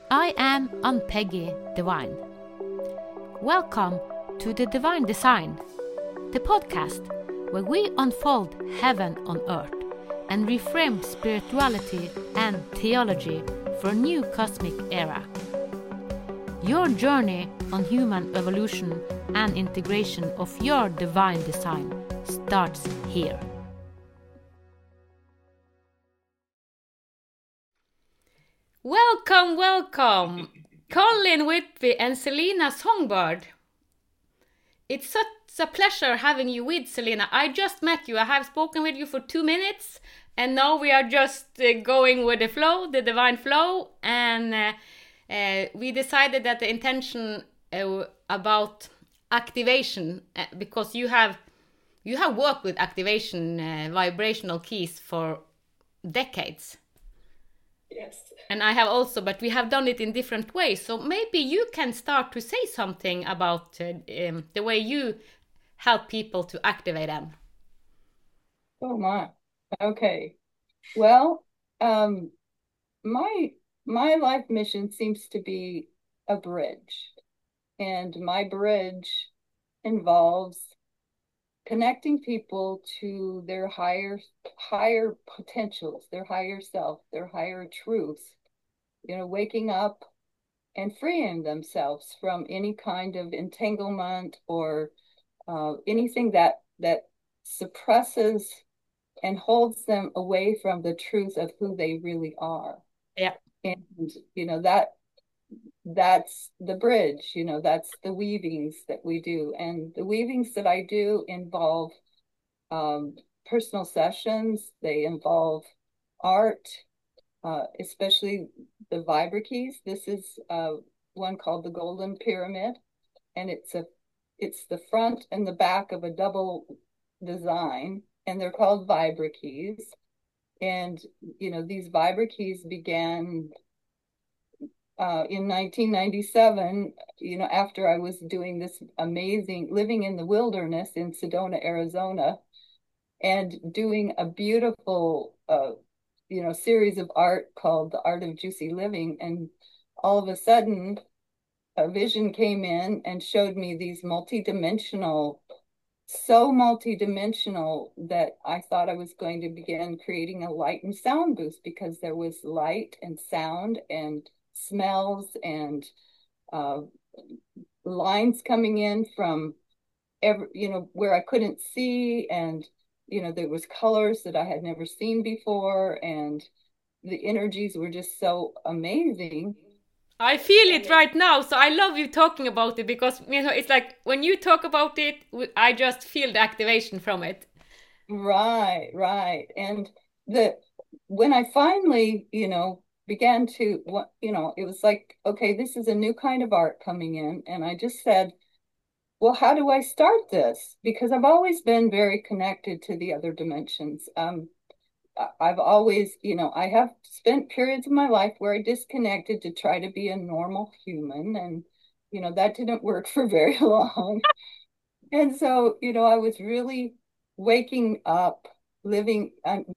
I am Ann-Peggy Devine. Welcome to The Divine Design, the podcast where we unfold heaven on earth and reframe spirituality and theology for a new cosmic era. Your journey on human evolution and integration of your divine design starts here. Welcome, Colin Whitby and Selena Songbird. It's such a pleasure having you with, Selena. I just met you. I have spoken with you for 2 minutes, and now we are just going with the flow, the divine flow, and we decided that the intention about activation, because you have worked with activation vibrational keys for decades. Yes. And I have also, but we have done it in different ways. So maybe you can start to say something about the way you help people to activate them. Oh my. Okay. Well, my life mission seems to be a bridge, and my bridge involves connecting people to their higher potentials, their higher self, their higher truth. Waking up and freeing themselves from any kind of entanglement or anything that suppresses and holds them away from the truth of who they really are. Yeah. And that's the bridge, that's the weavings that we do. And the weavings that I do involve personal sessions. They involve art, especially the vibra-keys. This is one called the Golden Pyramid, and it's the front and the back of a double design, and they're called vibra-keys. And these vibra-keys began in 1997, after I was doing this amazing, living in the wilderness in Sedona, Arizona, and doing a beautiful series of art called The Art of Juicy Living. And all of a sudden, a vision came in and showed me these so multidimensional that I thought I was going to begin creating a light and sound boost, because there was light and sound and smells and lines coming in from where I couldn't see, and there was colors that I had never seen before, and the energies were just so amazing. I feel it right now, so I love you talking about it, because it's like when you talk about it, I just feel the activation from it. Right. And when I finally, began to, it was like, okay, this is a new kind of art coming in, and I just said, well, how do I start this? Because I've always been very connected to the other dimensions. I've always, I have spent periods of my life where I disconnected to try to be a normal human, and that didn't work for very long. And so, I was really waking up, living,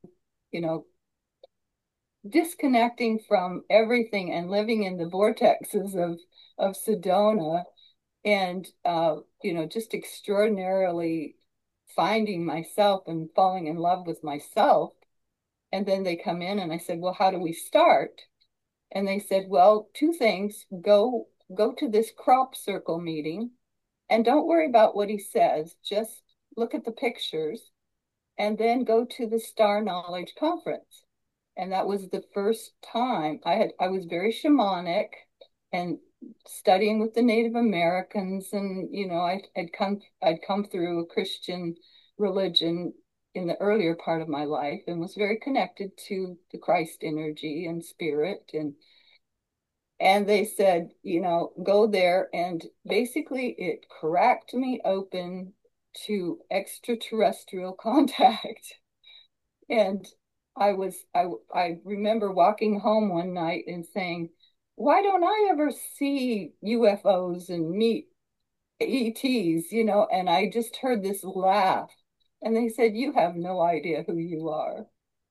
disconnecting from everything and living in the vortexes of Sedona, and just extraordinarily finding myself and falling in love with myself. And then they come in and I said, well, how do we start? And they said, well, 2 things. Go to this crop circle meeting and don't worry about what he says. Just look at the pictures, and then go to the Star Knowledge Conference. And that was the first time I was very shamanic and studying with the Native Americans, and I'd come through a Christian religion in the earlier part of my life, and was very connected to the Christ energy and spirit, and they said, go there, and basically it cracked me open to extraterrestrial contact. And I remember walking home one night and saying, why don't I ever see UFOs and meet ETs, and I just heard this laugh, and they said, you have no idea who you are.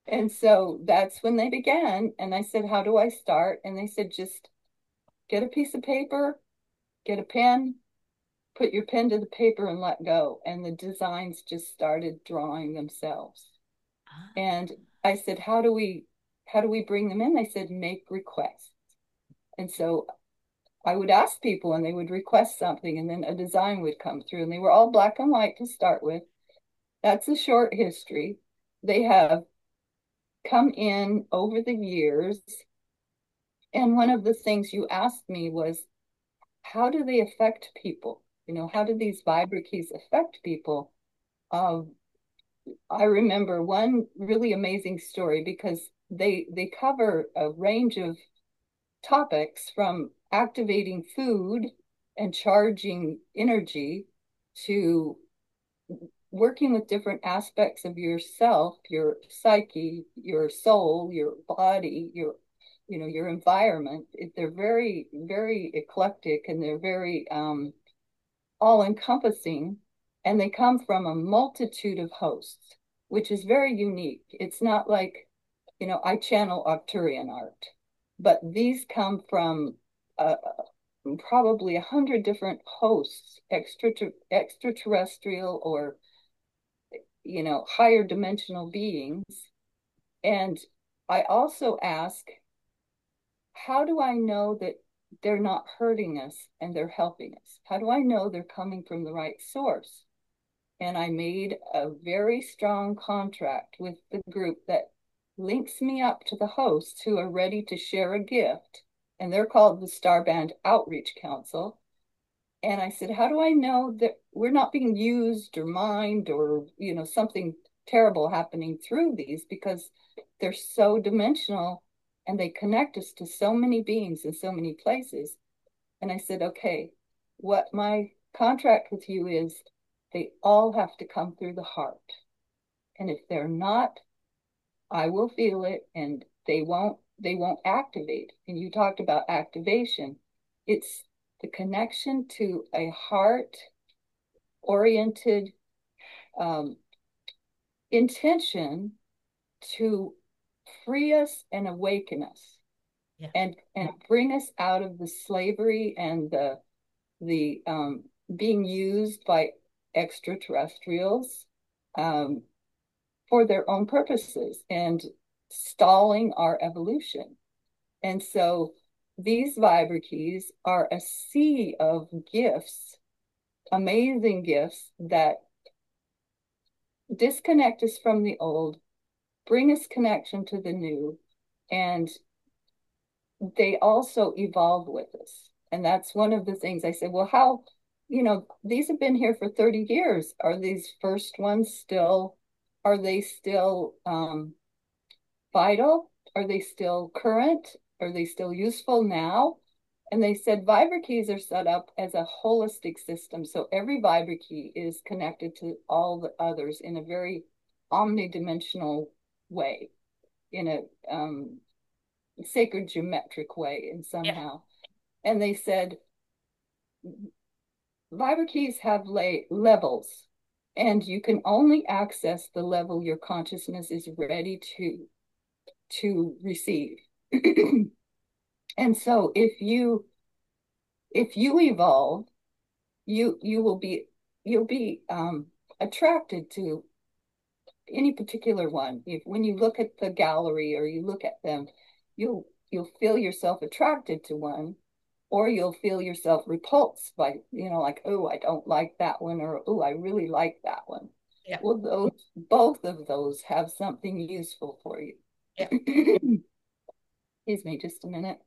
And so that's when they began. And I said, how do I start? And they said, just get a piece of paper, get a pen, put your pen to the paper and let go. And the designs just started drawing themselves. Ah, And I said, how do we bring them in? They said, make requests. And so I would ask people and they would request something and then a design would come through and they were all black and white to start with. That's a short history. They have come in over the years. And one of the things you asked me was, how do they affect people? How do these vibra-keys affect people? Um, I remember one really amazing story because they cover a range of topics from activating food and charging energy to working with different aspects of yourself, your psyche, your soul, your body, your environment. They're very, very eclectic and they're very all encompassing, and they come from a multitude of hosts, which is very unique. It's not like, I channel Arcturian art, but these come from probably 100 different hosts, extraterrestrial or, higher dimensional beings. And I also ask, how do I know that they're not hurting us and they're helping us? How do I know they're coming from the right source? And I made a very strong contract with the group that links me up to the hosts who are ready to share a gift. And they're called the Starband Outreach Council. And I said, how do I know that we're not being used or mined or, something terrible happening through these because they're so dimensional and they connect us to so many beings in so many places. And I said, okay, what my contract with you is, they all have to come through the heart. And if they're not, I will feel it and they won't activate. And you talked about activation. It's the connection to a heart oriented um, intention to free us and awaken us yeah. and bring us out of the slavery and the being used by extraterrestrials um, for their own purposes and stalling our evolution. And so these vibra keys are a sea of gifts, amazing gifts that disconnect us from the old, bring us connection to the new, and they also evolve with us. And that's one of the things I said, well, how, these have been here for 30 years. Are these first ones still, are they still vital? Are they still current? Are they still useful now? And they said vibra keys are set up as a holistic system. So every vibra key is connected to all the others in a very omnidimensional way, in a sacred geometric way, and Yeah. somehow. And they said vibra keys have levels, and you can only access the level your consciousness is ready to receive. And so if you evolve, you'll be attracted to any particular one. If when you look at the gallery or you look at them, you'll feel yourself attracted to one, or you'll feel yourself repulsed by, like, oh, I don't like that one, or oh, I really like that one. Yeah. Well, both of those have something useful for you. Yeah. Excuse me just a minute.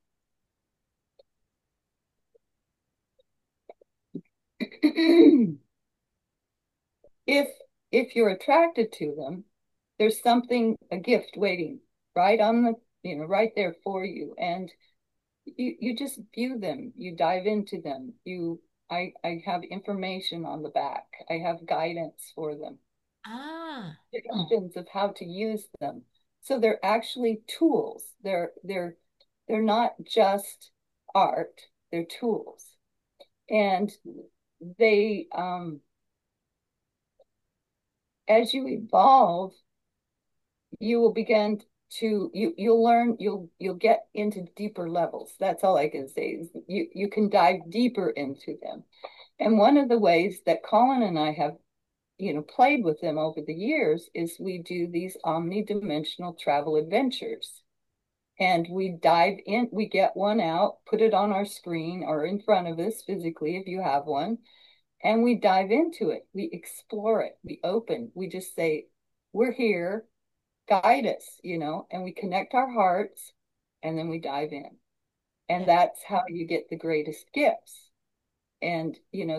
if if you're attracted to them, there's something, a gift waiting right on the, right there for you. And you just view them, you dive into them. I have information on the back. I have guidance for them, Ah. suggestions of how to use them. So they're actually tools. They're not just art, they're tools. And they as you evolve, you will begin to you'll learn, you'll get into deeper levels. That's all I can say is you can dive deeper into them. And one of the ways that Colin and I have, played with them over the years is we do these omnidimensional travel adventures. And we dive in, we get one out, put it on our screen or in front of us physically if you have one, and we dive into it. We explore it. We open. We just say, we're here, guide us, and we connect our hearts and then we dive in. And that's how you get the greatest gifts. And,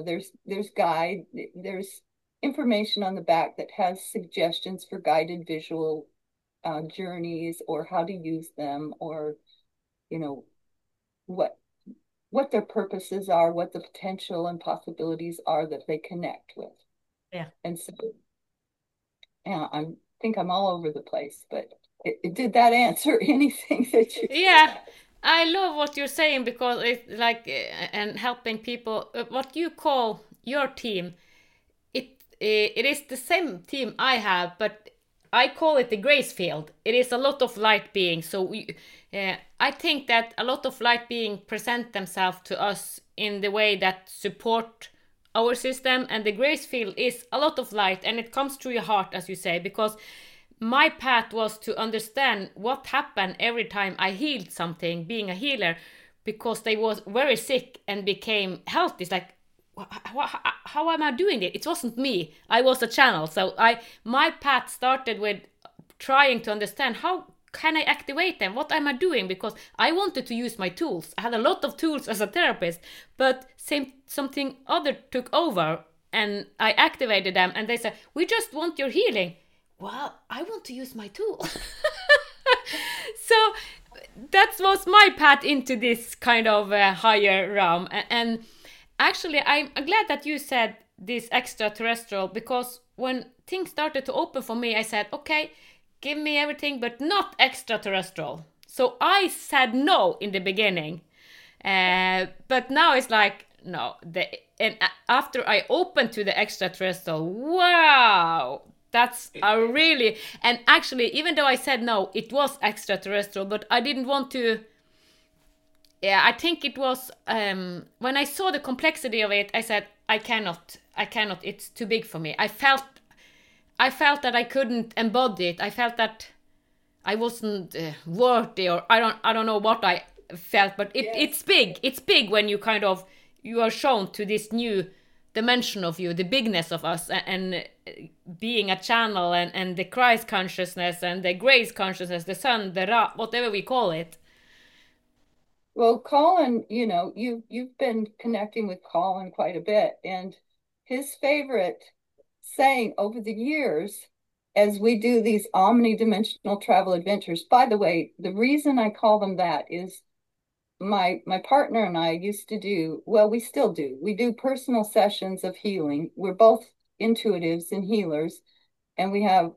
there's information on the back that has suggestions for guided visual journeys or how to use them, or, you know, what what their purposes are, what the potential and possibilities are that they connect with. Yeah. And so, yeah, I think I'm all over the place, but did that answer anything that you Yeah, said? I love what you're saying because it's like and helping people. What you call your team, it is the same team I have, but I call it the grace field. It is a lot of light beings. So I think that a lot of light beings present themselves to us in the way that support our system, and the grace field is a lot of light, and it comes through your heart, as you say, because my path was to understand what happened every time I healed something, being a healer, because they was very sick and became healthy. It's like, how am I doing it? It wasn't me. I was a channel. So my path started with trying to understand how can I activate them? What am I doing? Because I wanted to use my tools. I had a lot of tools as a therapist, but something other took over and I activated them and they said, we just want your healing. Well, I want to use my tool. So that was my path into this kind of higher realm. And actually, I'm glad that you said this extraterrestrial, because when things started to open for me, I said, okay, give me everything, but not extraterrestrial. So I said no in the beginning. But now it's like, no. And after I opened to the extraterrestrial, wow, that's a really. And actually, even though I said no, it was extraterrestrial, but I didn't want to. Yeah, I think it was when I saw the complexity of it, I said, I cannot, it's too big for me. I felt that I couldn't embody it. I felt that I wasn't worthy, or I don't know what I felt, but Yes. it's big. It's big when you kind of you are shown to this new dimension of you, the bigness of us, and being a channel, and the Christ consciousness and the grace consciousness, the sun, the Ra, whatever we call it. Well, Colin, you've been connecting with Colin quite a bit, and his favorite saying over the years, as we do these omnidimensional travel adventures. By the way, the reason I call them that is my partner and I used to do, well, we still do. We do personal sessions of healing. We're both intuitives and healers, and we have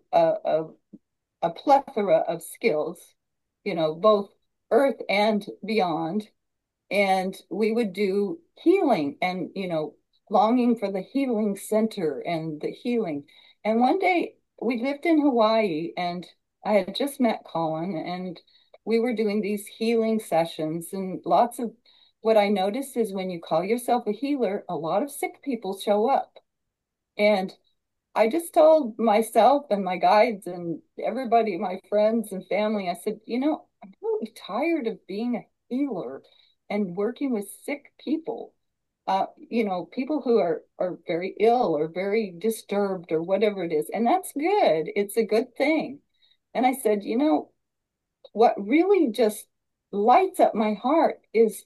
a plethora of skills, both earth and beyond. And we would do healing and, longing for the healing center and the healing. And one day we lived in Hawaii and I had just met Colin and we were doing these healing sessions. And lots of what I noticed is when you call yourself a healer, a lot of sick people show up. And I just told myself and my guides and everybody, my friends and family, I said, I'm really tired of being a healer and working with sick people. People who are very ill or very disturbed or whatever it is. And that's good. It's a good thing. And I said, what really just lights up my heart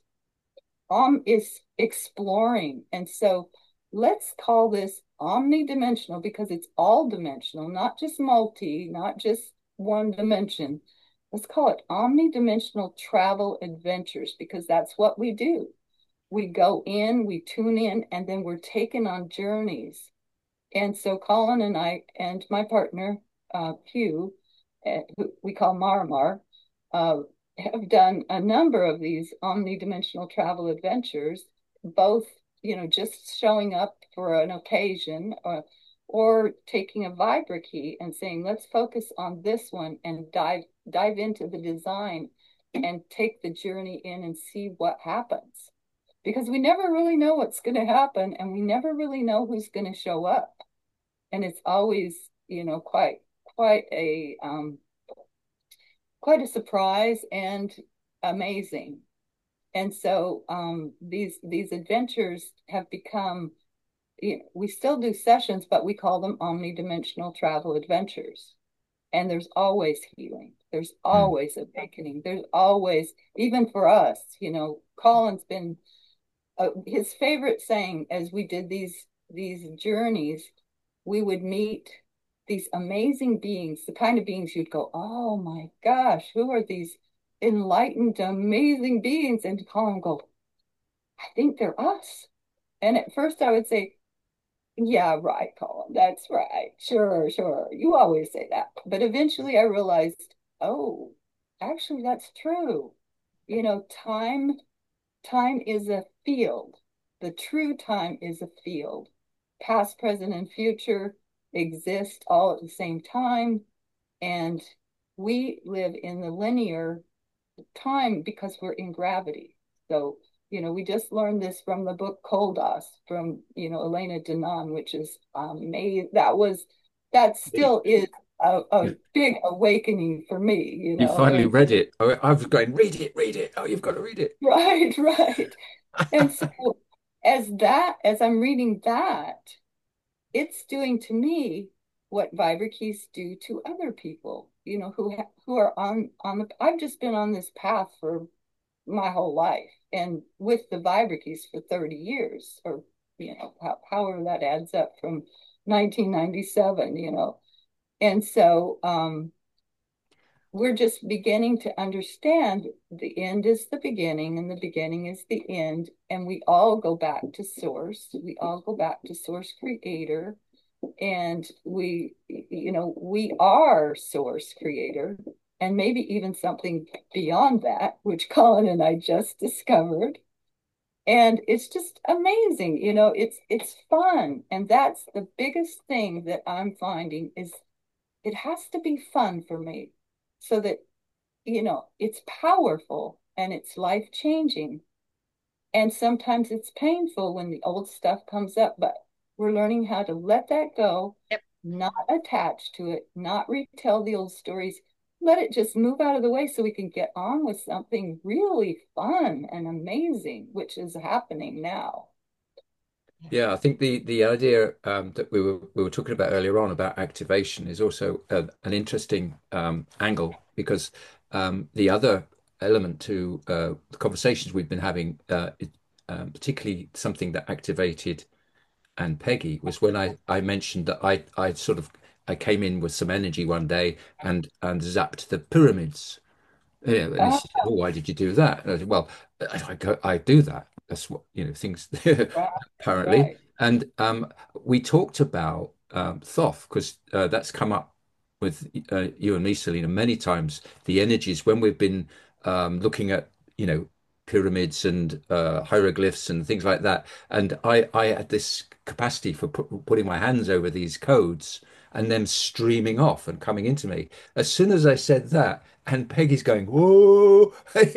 is exploring. And so let's call this omnidimensional because it's all dimensional, not just multi, not just one dimension. Let's call it omnidimensional travel adventures because that's what we do. We go in, we tune in, and then we're taken on journeys. And so Colin and I and my partner, Hugh, who we call Marimar, uh, have done a number of these omnidimensional travel adventures, both, just showing up for an occasion, or taking a vibra key and saying, let's focus on this one and dive into the design and take the journey in and see what happens. Because we never really know what's going to happen and we never really know who's going to show up. And it's always, quite a quite a surprise and amazing. And so these adventures have become, we still do sessions, but we call them omnidimensional travel adventures. And there's always healing. There's Mm. always awakening. There's always, even for us, Colin's been his favorite saying as we did these journeys, we would meet these amazing beings, the kind of beings you'd go, oh my gosh, who are these enlightened, amazing beings? And Colin go, I think they're us. And at first I would say, yeah, right, Colin, that's right. Sure, sure. You always say that. But eventually I realized, oh, actually that's true. Time is a field. The true time is a field. Past, present, and future exist all at the same time. And we live in the linear time because we're in gravity. So, we just learned this from the book Koldas from, Elena Danaan, which is amazing. That still is a You big awakening for me, you finally and read it. I was going, read it, read it. Oh, you've got to read it. right, right. And so as I'm reading that, it's doing to me what vibra keys do to other people, who are on the. I've just been on this path for my whole life, and with the vibra keys for 30 years, or however that adds up from 1997, and so we're just beginning to understand the end is the beginning and the beginning is the end. And we all go back to source. We all go back to source creator. And we are source creator and maybe even something beyond that, which Colin and I just discovered. And it's just amazing. It's fun. And that's the biggest thing that I'm finding is it has to be fun for me so that it's powerful and it's life changing. And sometimes it's painful when the old stuff comes up, but we're learning how to let that go, Yep. not attach to it, not retell the old stories. Let it just move out of the way so we can get on with something really fun and amazing, which is happening now. Yeah, I think the idea that we were talking about earlier on about activation is also an interesting angle because the other element to the conversations we've been having, particularly something that activated and Peggy, was when I mentioned that I came in with some energy one day and zapped the pyramids. And he Ah, said, "Oh, why did you do that?" And I said, "Well, I do that. That's what, things right, apparently." right. And we talked about Thoth because that's come up with you and me, Selena, many times. The energies when we've been looking at, pyramids and hieroglyphs and things like that. And I had this capacity for putting my hands over these codes and them streaming off and coming into me. As soon as I said that, and Peggy's going, whoa.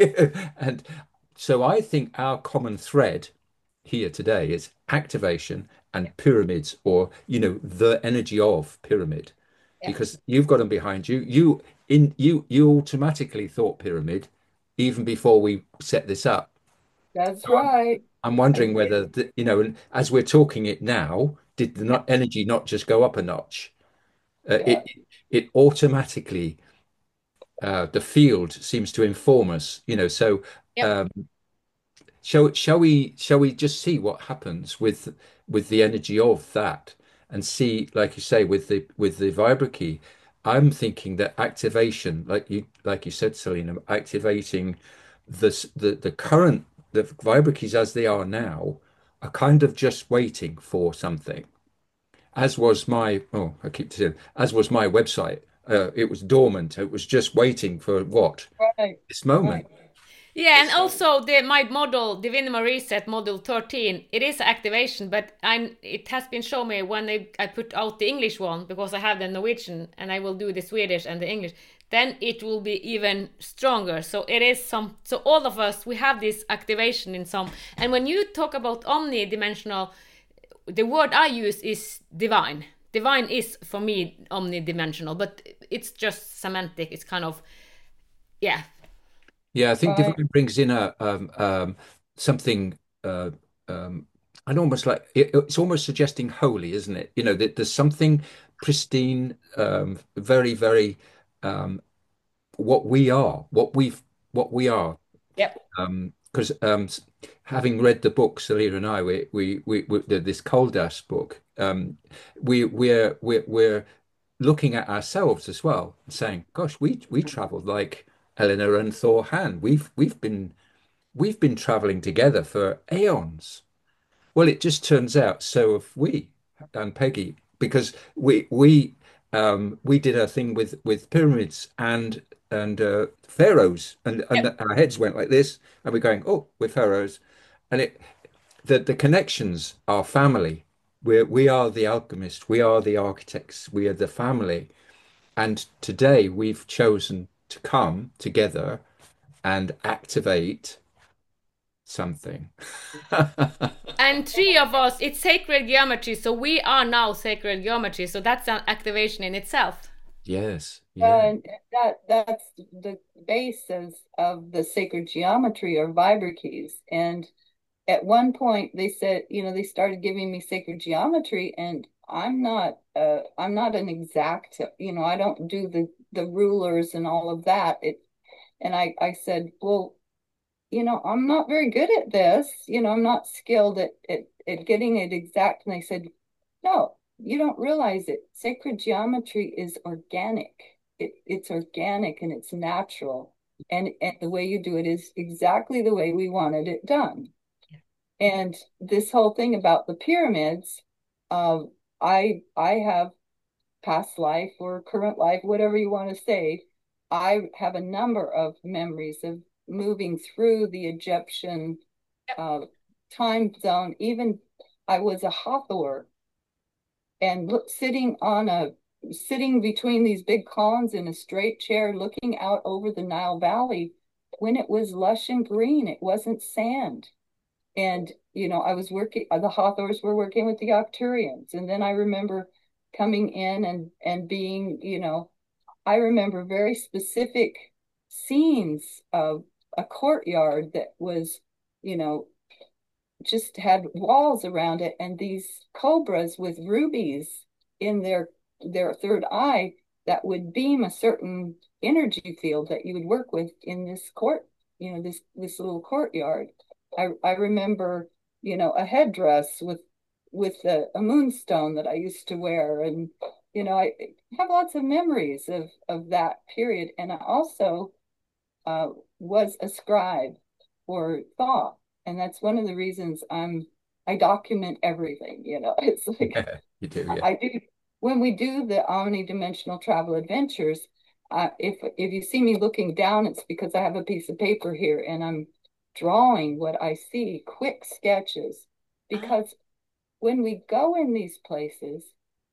And so I think our common thread here today is activation and pyramids, or, the energy of pyramid, Yeah. because you've got them behind you. You automatically thought pyramid even before we set this up. That's So right. I'm I wondering did. whether, and as we're talking it now, did the Yep. energy not just go up a notch? Yeah, It automatically the field seems to inform us, so Yep. um, shall we just see what happens with the energy of that and see, like you say, with the vibra key. I'm thinking that activation, like you said, Selena, activating the vibra keys as they are now are kind of just waiting for something. As was my, oh, I keep saying, as was my website. It was dormant. It was just waiting for what? right, This right. moment. Yeah, and So, also my model, Divinity Reset Model 13, it is activation, but it has been shown me when I put out the English one, because I have the Norwegian and I will do the Swedish and the English, then it will be even stronger. So it is so all of us, we have this activation in some. And when you talk about omnidimensional, the word I use is divine. Divine is for me omnidimensional, but it's just semantic. It's kind of, yeah. Yeah, I think right. divine brings in a something um and almost like it's almost suggesting holy, isn't it? You know, that there's something pristine, very, very what we are, what we are. Yep. Because having read the book, Selena and I, this Koldas book, we're looking at ourselves as well and saying, "Gosh, we traveled like Eleanor and Thor Han. We've been traveling together for aeons." Well, it just turns out so have we and Peggy, because we did a thing with pyramids and pharaohs, and Yep. our heads went like this, and we're going, oh, we're pharaohs, and it the connections are family. We are the alchemists, we are the architects, we are the family, and today we've chosen to come together and activate something. And three of us, it's sacred geometry, so we are now sacred geometry. So that's an activation in itself. Yes, yeah. And that's the basis of the sacred geometry or vibra keys. And at one point they said, they started giving me sacred geometry, and I'm not an exact, I don't do the rulers and all of that. And I said, well, I'm not very good at this. I'm not skilled at getting it exact. And they said, no, you don't realize it. Sacred geometry is organic. It's organic and it's natural. And the way you do it is exactly the way we wanted it done. And this whole thing about the pyramids, I have past life or current life, whatever you want to say. I have a number of memories of moving through the Egyptian uh, time zone. Even I was a Hathor and sitting between these big columns in a straight chair, looking out over the Nile Valley when it was lush and green. It wasn't sand. And I was working. The Hathors were working with the Arcturians, and then I remember coming in and being, I remember very specific scenes of a courtyard that was, you know, just had walls around it, and these cobras with rubies in their third eye that would beam a certain energy field that you would work with in this court, this little courtyard. I remember, a headdress with a moonstone that I used to wear, and I have lots of memories of that period. And I also uh, was a scribe or thought, and that's one of the reasons I document everything. It's like Yeah, you do, yeah. I do when we do the omnidimensional travel adventures. If you see me looking down, it's because I have a piece of paper here and I'm drawing what I see, quick sketches. Ah, Because when we go in these places,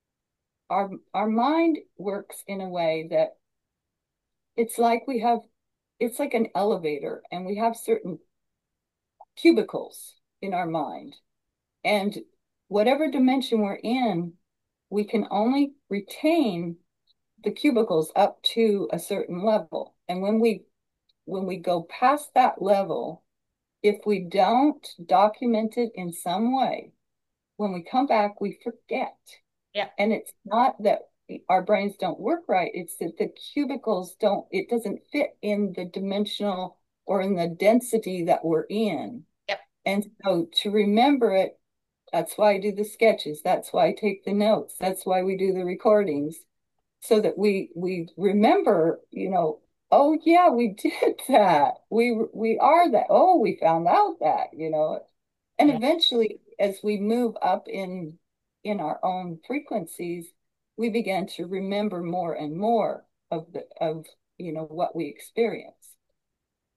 our mind works in a way that it's like it's like an elevator, and we have certain cubicles in our mind. And whatever dimension we're in, we can only retain the cubicles up to a certain level. And when we go past that level, if we don't document it in some way, when we come back, we forget. yeah. And it's not that our brains don't work right, it's that the cubicles it doesn't fit in the dimensional or in the density that we're in. Yep. And so to remember it, that's why I do the sketches. That's why I take the notes. That's why we do the recordings, so that we remember, oh yeah, we did that. We are that. Oh, we found out that. And Yeah. eventually, as we move up in our own frequencies, we begin to remember more and more of what we experience.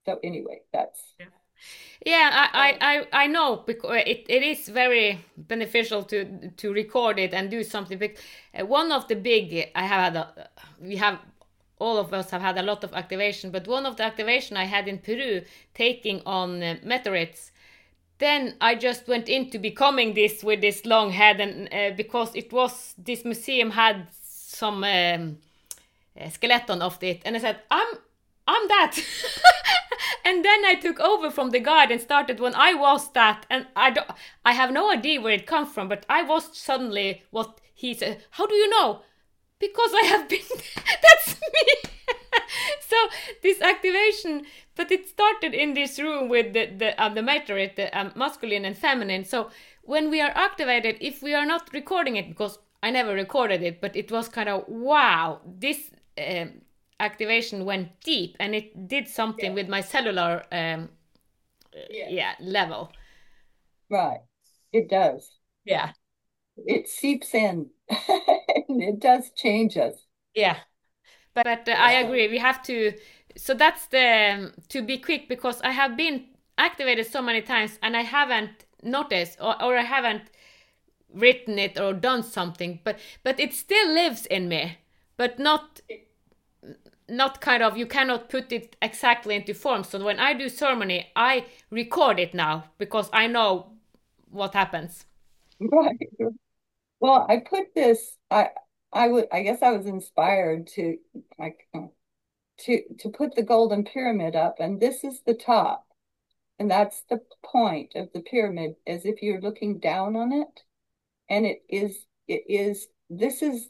So anyway, that's Yeah, I know because it is very beneficial to record it and do something. One of the big I have had we have all of us have had a lot of activation, but one of the activation I had in Peru taking on meteorites, then I just went into becoming this with this long head, and because it was this museum had some skeleton of it, and I said I'm that. And then I took over from the guide and started when I was that, and I have no idea where it comes from, but I was suddenly what he said. How do you know? Because I have been. That's me. So this activation, but it started in this room with the meteorite, the masculine and feminine. So when we are activated, if we are not recording it, because I never recorded it, but it was kind of wow, this activation went deep, and it did something with my cellular level. Right. It does. Yeah. It seeps in. It does change us. Yeah. But I agree. We have to. So that's the to be quick, because I have been activated so many times and I haven't noticed, or I haven't written it or done something. But it still lives in me. But not kind of, you cannot put it exactly into form. So when I do ceremony, I record it now because I know what happens. Right. Well, I put this. I guess I was inspired to like to put the golden pyramid up, and this is the top, and that's the point of the pyramid, as if you're looking down on it, and it is this is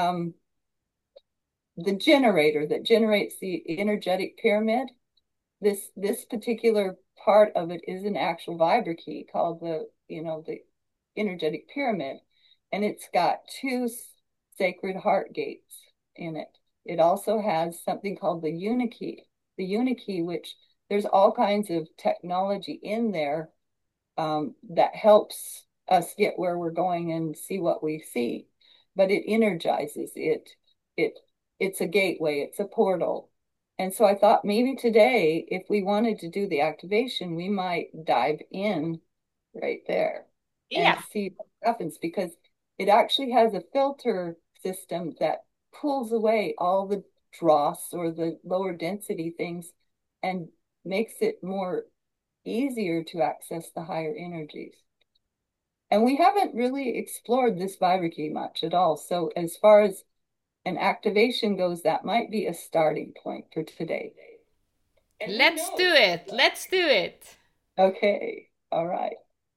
the generator that generates the energetic pyramid. This particular part of it is an actual vibra-key called the energetic pyramid, and it's got two sacred heart gates in it. It also has something called the unikey, which there's all kinds of technology in there that helps us get where we're going and see what we see. But it energizes it. It's a gateway. It's a portal. And so I thought maybe today, if we wanted to do the activation, we might dive in right there and Yeah. see what happens, because it actually has a filter system that pulls away all the dross or the lower density things and makes it more easier to access the higher energies. And we haven't really explored this vibra-key much at all. So as far as an activation goes, that might be a starting point for today. Let's do it. Let's do it. Okay. All right.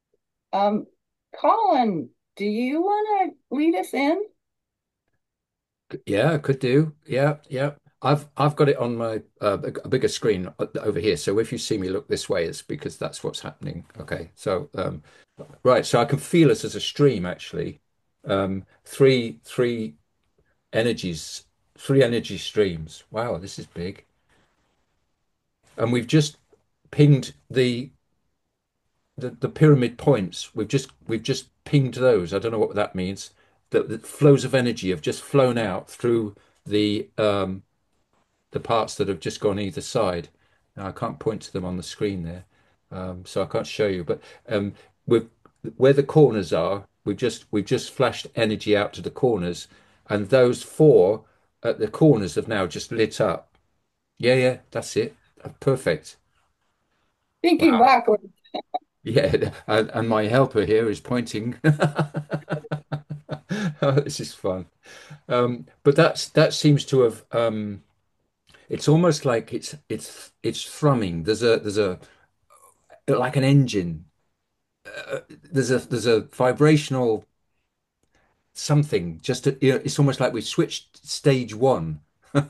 Colin, do you want to lead us in? Yeah, could do. Yeah, yeah. I've got it on my a bigger screen over here. So if you see me look this way, it's because that's what's happening. Okay. So right. So I can feel us as a stream actually. Three energies, three energy streams. Wow, this is big. And we've just pinged the pyramid points. We've just pinged those. I don't know what that means. The flows of energy have just flown out through the parts that have just gone either side. Now I can't point to them on the screen there, so I can't show you. But with where the corners are, we've just flashed energy out to the corners, and those four at the corners have now just lit up. Yeah, yeah, that's it. Perfect. Thinking Wow. backwards. Yeah, and my helper here is pointing. Oh, this is fun. But that seems to have it's almost like it's thrumming. There's a like an engine. There's a vibrational something. It's almost like we switched stage one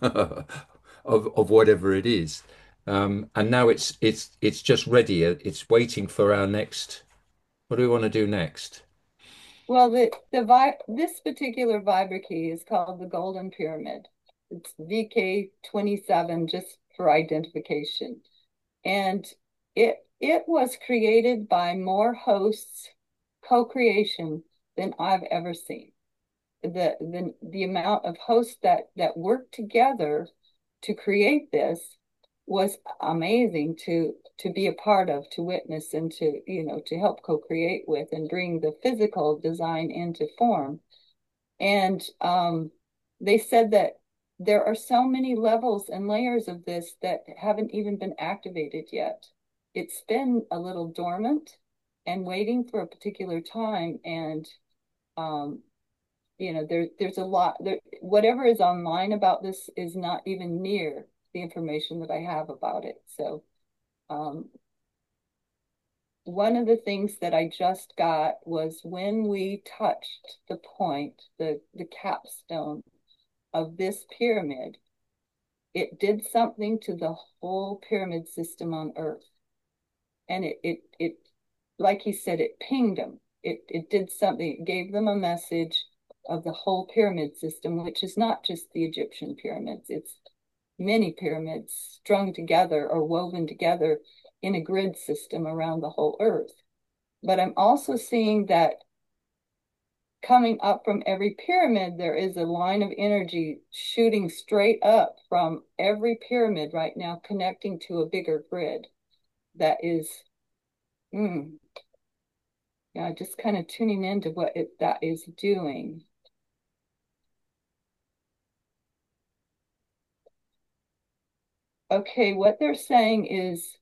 of whatever it is, and now it's just ready. It's waiting for our next. What do we want to do next? Well, this particular vibra-key is called the Golden Pyramid. It's VK27 just for identification. And it was created by more hosts, co-creation, than I've ever seen. The amount of hosts that work together to create this was amazing to be a part of, to witness, and to, to help co-create with and bring the physical design into form. And they said that there are so many levels and layers of this that haven't even been activated yet. It's been a little dormant and waiting for a particular time. And there's a lot there. Whatever is online about this is not even near the information that I have about it. So one of the things that I just got was when we touched the point, the capstone of this pyramid, it did something to the whole pyramid system on Earth. And it like he said, it pinged them. It did something, it gave them a message of the whole pyramid system, which is not just the Egyptian pyramids, it's many pyramids strung together or woven together in a grid system around the whole Earth. But I'm also seeing that coming up from every pyramid, there is a line of energy shooting straight up from every pyramid right now, connecting to a bigger grid that is, just kind of tuning into what that is doing. Okay, what they're saying is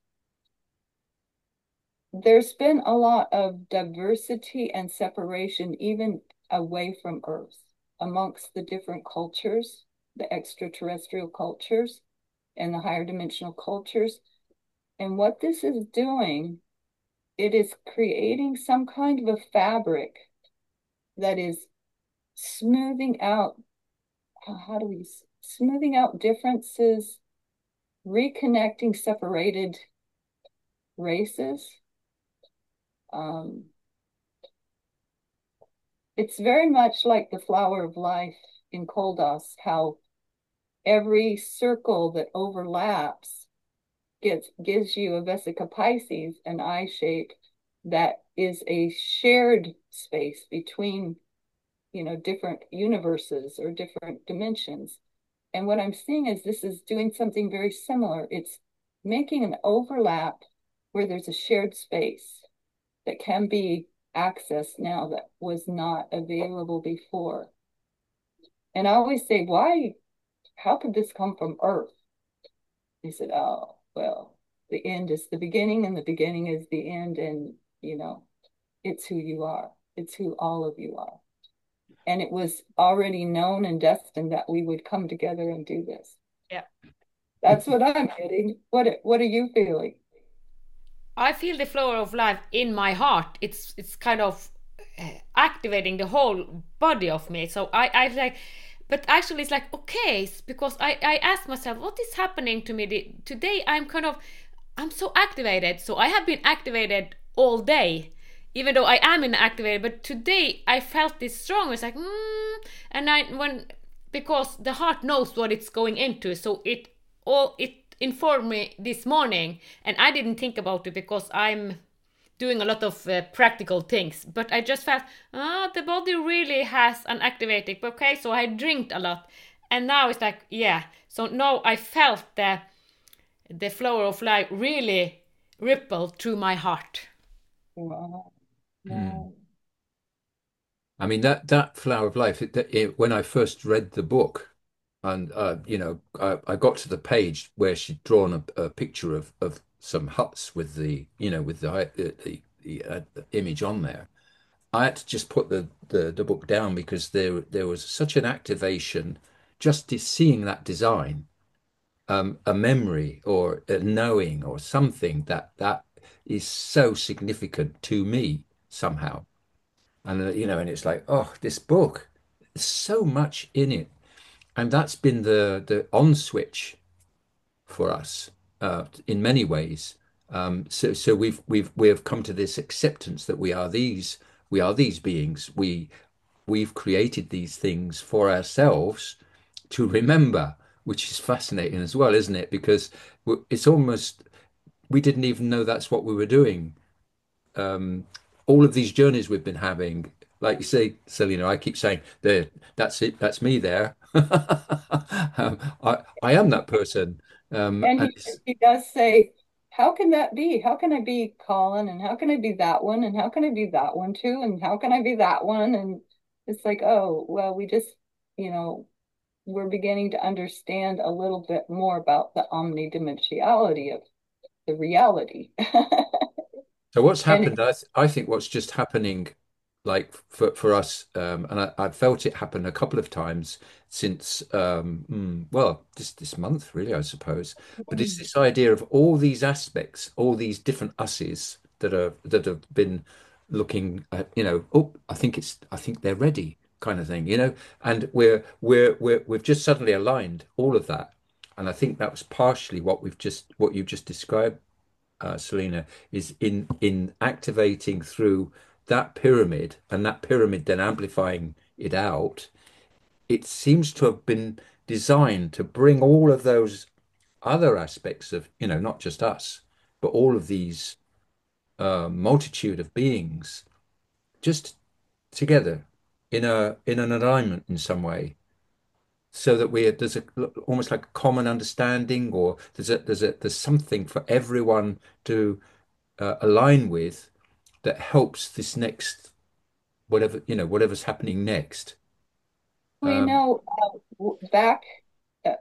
there's been a lot of diversity and separation, even away from Earth, amongst the different cultures, the extraterrestrial cultures and the higher dimensional cultures. And what this is doing, it is creating some kind of a fabric that is smoothing out, smoothing out differences, reconnecting separated races. It's very much like the flower of life in Koldas, how every circle that overlaps gives you a Vesica Pisces, an eye shape that is a shared space between, different universes or different dimensions. And what I'm seeing is this is doing something very similar. It's making an overlap where there's a shared space that can be accessed now that was not available before. And I always say, why, how could this come from Earth? He said, oh, well, the end is the beginning and the beginning is the end. And, it's who you are. It's who all of you are. And it was already known and destined that we would come together and do this. Yeah. That's what I'm getting. What are you feeling? I feel the flower of life in my heart. It's kind of activating the whole body of me. So I like, but actually it's like, okay, because I asked myself, what is happening to me today? I'm so activated. So I have been activated all day, even though I am inactivated. But today I felt this strong. It's like, because the heart knows what it's going into. So it informed me this morning, and I didn't think about it because I'm doing a lot of practical things, but I just felt the body really has an activating. Okay, so I drinked a lot, and now it's like, yeah, so now I felt the flower of life really ripple through my heart. Wow. Mm. I mean that flower of life. When I first read the book, and I got to the page where she'd drawn a picture of some huts with the image on there. I had to just put the book down because there was such an activation just seeing that design, a memory or a knowing or something that is so significant to me somehow. And and it's like, oh, this book, there's so much in it. And that's been the on switch for us in many ways. So we have come to this acceptance that we are these beings. We've created these things for ourselves to remember, which is fascinating as well, isn't it? Because it's almost we didn't even know that's what we were doing. All of these journeys we've been having, like you say, Selena, I keep saying, there, that's it, that's me there. I am that person. And And he does say, how can that be? How can I be Colin? And how can I be that one? And how can I be that one too? And how can I be that one? And it's like, oh, well, we just, you know, we're beginning to understand a little bit more about the omnidimensionality of the reality. so what's And happened, I think what's just happening, like for us, and I've felt it happen a couple of times since, well, this month, really, I suppose. But it's this idea of all these aspects, all these different us's that have been looking at, oh, I think they're ready, kind of thing, and we've just suddenly aligned all of that, and I think that was partially what you've just described, Selena, is in activating through that pyramid and that pyramid then amplifying it out. It seems to have been designed to bring all of those other aspects of, not just us, but all of these multitude of beings just together in an alignment in some way, so that there's almost like a common understanding, or there's something for everyone to align with, that helps this next, whatever's happening next. we Um, know back, uh,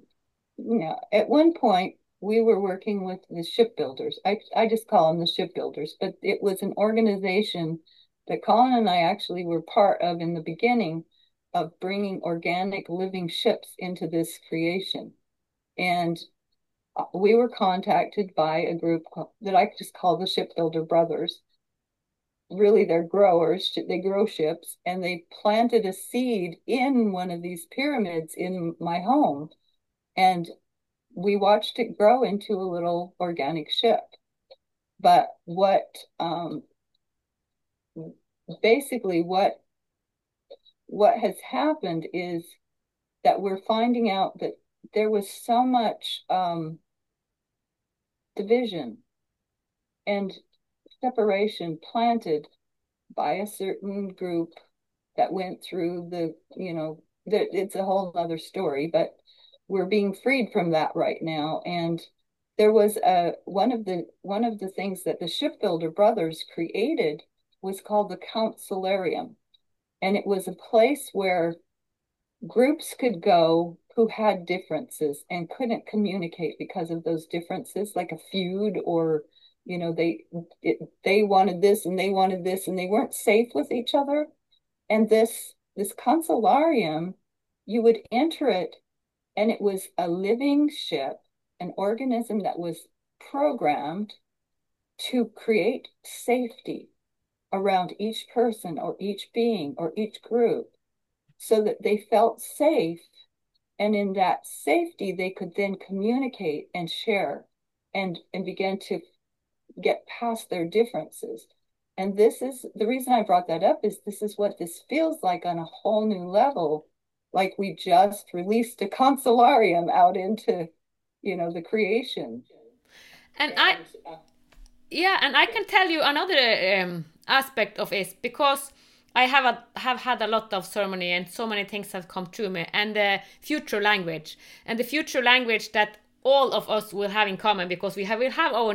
at one point, we were working with the shipbuilders. I just call them the shipbuilders, but it was an organization that Colin and I actually were part of in the beginning of bringing organic living ships into this creation. And we were contacted by a group that I just call the Shipbuilder Brothers. Really, they're growers. They grow ships, and they planted a seed in one of these pyramids in my home. And we watched it grow into a little organic ship. But basically what has happened is that we're finding out that there was so much division and separation planted by a certain group that went through it's a whole other story, but we're being freed from that right now. And there was one of the things that the Shipbuilder Brothers created was called the Councilarium. And it was a place where groups could go who had differences and couldn't communicate because of those differences, like a feud, or they wanted this and they wanted this and they weren't safe with each other. And this consolarium, you would enter it, and it was a living ship, an organism that was programmed to create safety around each person or each being or each group, so that they felt safe. And in that safety, they could then communicate and share and begin to get past their differences. And this is the reason I brought that up, is this is what this feels like on a whole new level. Like we just released a consolarium out into, the creation. And I, And yeah, and I can tell you another aspect of it, because I have had a lot of ceremony and so many things have come through me, and the future language, and the future language that all of us will have in common, because will have our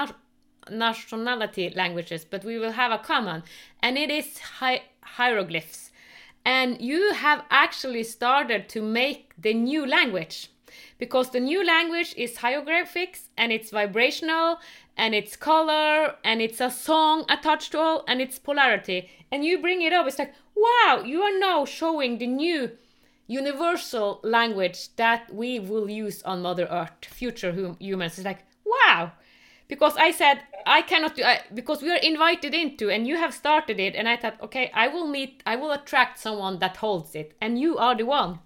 nationality languages, but we will have a common, and it is hieroglyphs. And you have actually started to make the new language, because the new language is hieroglyphics, and it's vibrational, and it's color, and it's a song attached to all, and it's polarity. And you bring it up, it's like, wow, you are now showing the new universal language that we will use on Mother Earth, future humans. It's like, wow. Because I said, I cannot do, because we are invited into, and you have started it, and I thought, okay, I will attract someone that holds it, and you are the one.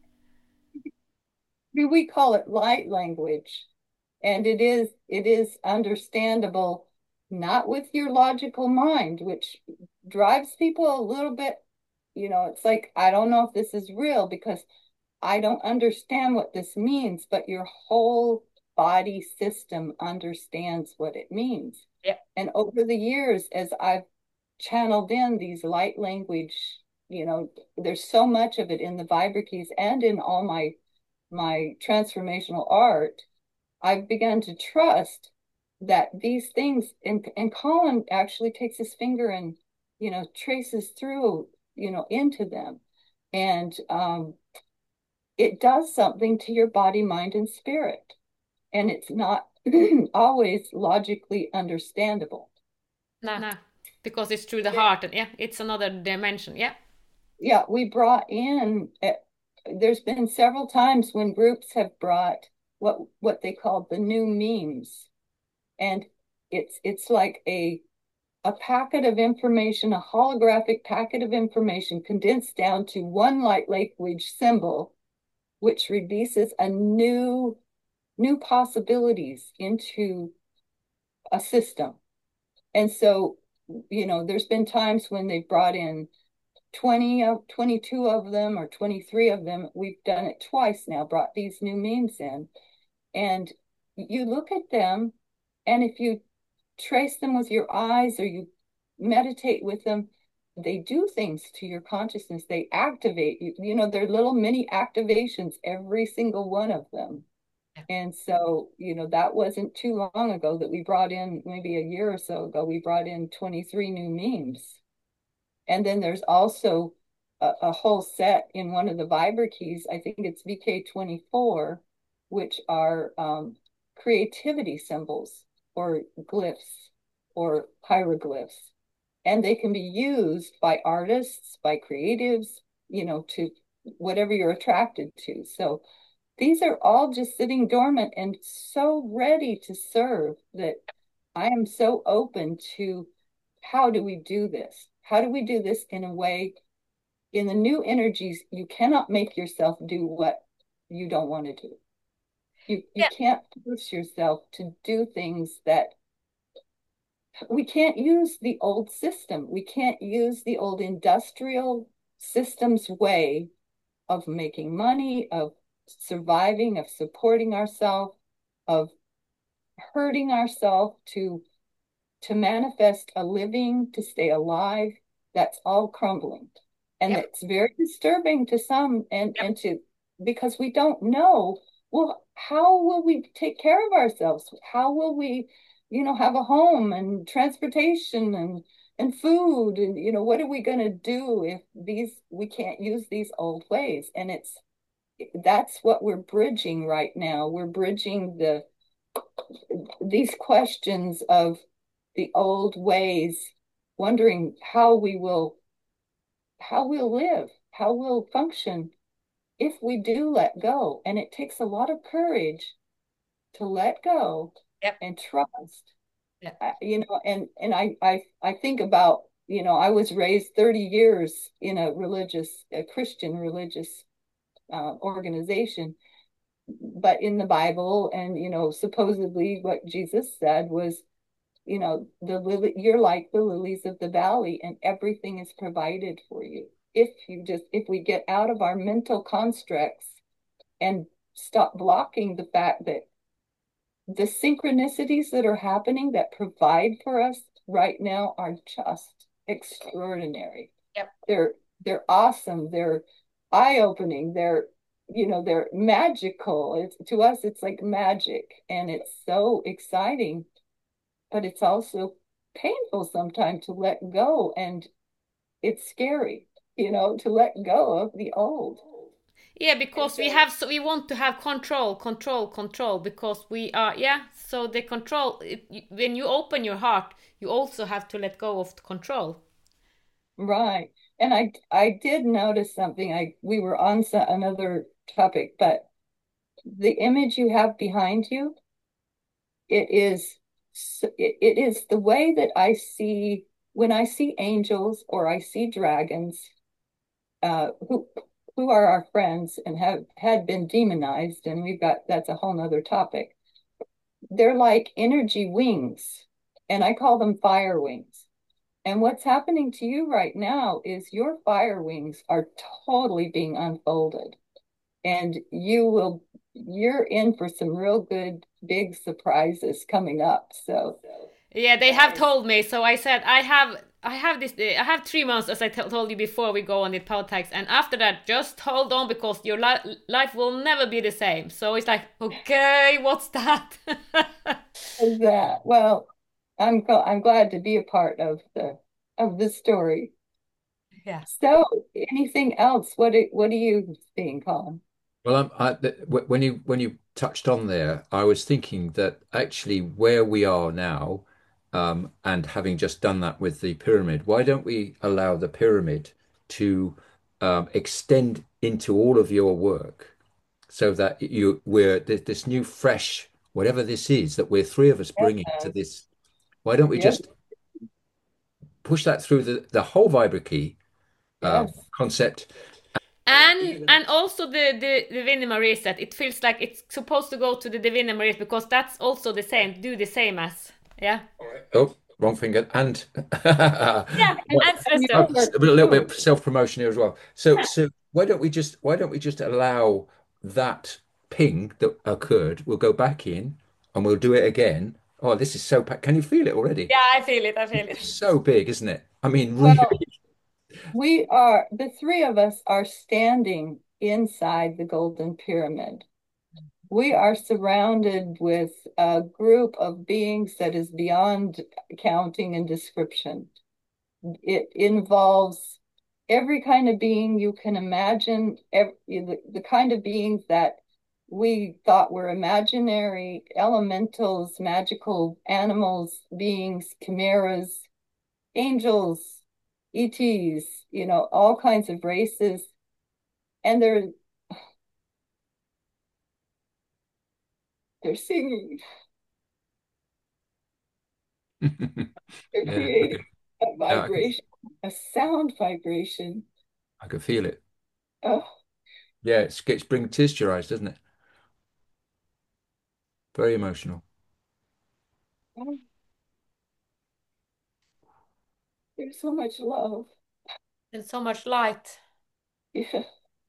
we call it light language. And it is understandable, not with your logical mind, which drives people a little bit, it's like, I don't know if this is real because I don't understand what this means, but your whole body system understands what it means. Yeah. And over the years, as I've channeled in these light language, there's so much of it in the vibra keys and in all my transformational art, I've begun to trust that these things, and Colin actually takes his finger and, traces through, into them. And it does something to your body, mind, and spirit. And it's not always logically understandable. No, because it's through the heart, and yeah, it's another dimension. Yeah. Yeah, we brought in, there's been several times when groups have brought what they call the new memes. And it's like a packet of information, a holographic packet of information condensed down to one light language symbol, which releases a new possibilities into a system. And so, there's been times when they've brought in 22 of them or 23 of them. We've done it twice now, brought these new memes in. And you look at them, and if you trace them with your eyes or you meditate with them, they do things to your consciousness. They activate you. They're little mini activations, every single one of them. And so, that wasn't too long ago that we brought in, maybe a year or so ago, we brought in 23 new memes. And then there's also a whole set in one of the Viber keys, I think it's VK24, which are creativity symbols or glyphs or hieroglyphs. And they can be used by artists, by creatives, to whatever you're attracted to. So these are all just sitting dormant and so ready to serve that I am so open to how do we do this? How do we do this in a way, in the new energies, you cannot make yourself do what you don't want to do. You can't force yourself to do things that we can't use the old system. We can't use the old industrial systems way of making money, of surviving, of supporting ourselves, of hurting ourselves to manifest a living, to stay alive. That's all crumbling. And it's very disturbing to some and to because we don't know, well, how will we take care of ourselves? How will we, have a home and transportation and food and what are we going to do if we can't use these old ways? And that's what we're bridging right now. We're bridging these questions of the old ways, wondering how we'll live, how we'll function if we do let go. And it takes a lot of courage to let go and trust. And I think about, I was raised 30 years in a Christian religious organization, but in the Bible, and supposedly what Jesus said was, you're like the lilies of the valley, and everything is provided for you. If we get out of our mental constructs and stop blocking the fact that the synchronicities that are happening that provide for us right now are just extraordinary. They're awesome. They're eye-opening. They're magical. To us, it's like magic, and it's so exciting, but it's also painful sometimes to let go, and it's scary, to let go of the old. Yeah, because we want to have control, because we are, so the control, when you open your heart, you also have to let go of the control. Right. And I did notice something. We were on another topic, but the image you have behind you, it is the way that I see when I see angels or I see dragons, who are our friends and had been demonized, and that's a whole nother topic. They're like energy wings, and I call them fire wings. And what's happening to you right now is your fire wings are totally being unfolded. And you're in for some real good big surprises coming up. So yeah, they have told me. So I said, I have this. I have 3 months, as I told you before we go on the podcast, and after that, just hold on because your life will never be the same. So it's like, okay, what's that? Is that well, I'm glad to be a part of the story. Yeah. So, anything else? What are you seeing, Colin? Well, when you touched on there, I was thinking that actually where we are now, and having just done that with the pyramid, why don't we allow the pyramid to extend into all of your work, so that we're this new fresh whatever this is that we're three of us bringing to Yes, this. Why don't we yes, just push that through the whole Vibra yes. concept? And also the Divine Marie set. It feels like it's supposed to go to the Divine Marie because that's also the same. Do the same as, yeah. Oh, wrong finger. And Yeah, and And Svester. yours a little bit too. of self-promotion here as well. So why don't we just allow that ping that occurred? We'll go back in and we'll do it again. Oh, this is so can you feel it already? Yeah, I feel it. I feel it. It's so big, isn't it? I mean, really. Well, the three of us are standing inside the Golden Pyramid. We are surrounded with a group of beings that is beyond counting and description. It involves every kind of being you can imagine, the kind of beings that we thought were imaginary, elementals, magical animals, beings, chimeras, angels, ETs, all kinds of races. And they're singing, they're Yeah, creating a yeah, vibration, a sound vibration. I can feel it. Oh, Yeah, it's bring tears to your eyes, doesn't it? Very emotional. there's so much love. And so much light. Yeah.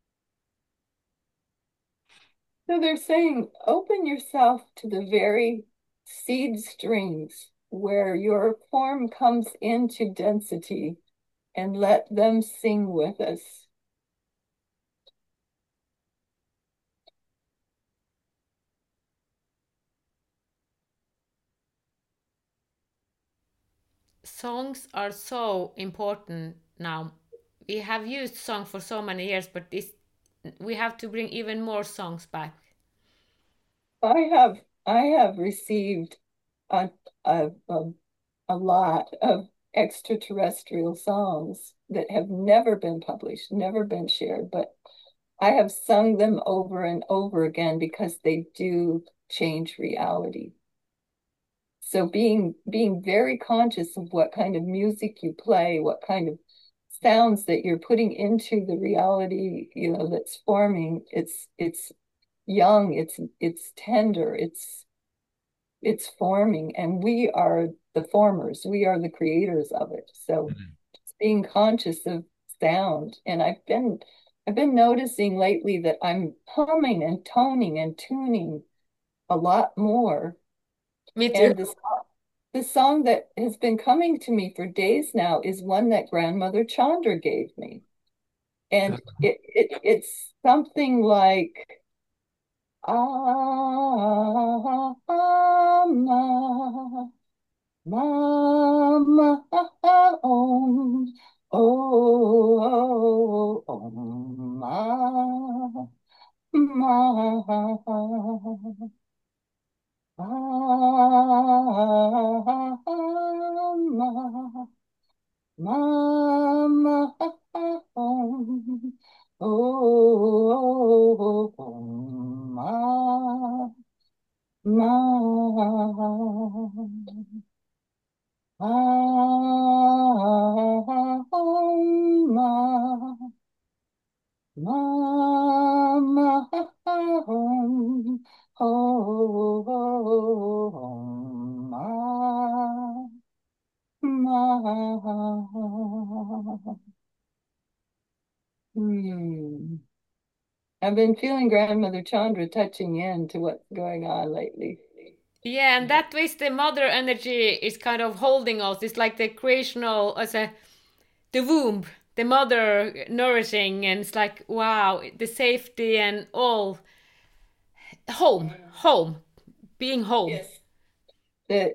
So they're saying, open yourself to the very seed strings where your form comes into density and let them sing with us. Songs are so important now. We have used song for so many years, but this we have to bring even more songs back. I have received a, a, a lot of extraterrestrial songs that have never been published, never been shared, but I have sung them over and over again because they do change reality. So being very conscious of what kind of music you play, what kind of sounds that you're putting into the reality, that's forming. It's young, it's tender, it's forming, and we are the formers, we are the creators of it. So Mhm. it's being conscious of sound. And I've been noticing lately that I'm humming and toning and tuning a lot more. Me too. And the song that has been coming to me for days now is one that grandmother Chandra gave me. And it's something like ah, ma, mama, ma, ma, ma, mama, ma, ma. Mama, Hmm. I've been feeling Grandmother Chandra touching in to what's going on lately. Yeah, and that way the mother energy is kind of holding us. It's like the creational, as a the womb, the mother nourishing, and it's like wow, the safety and all. Home, being home. Yes. That,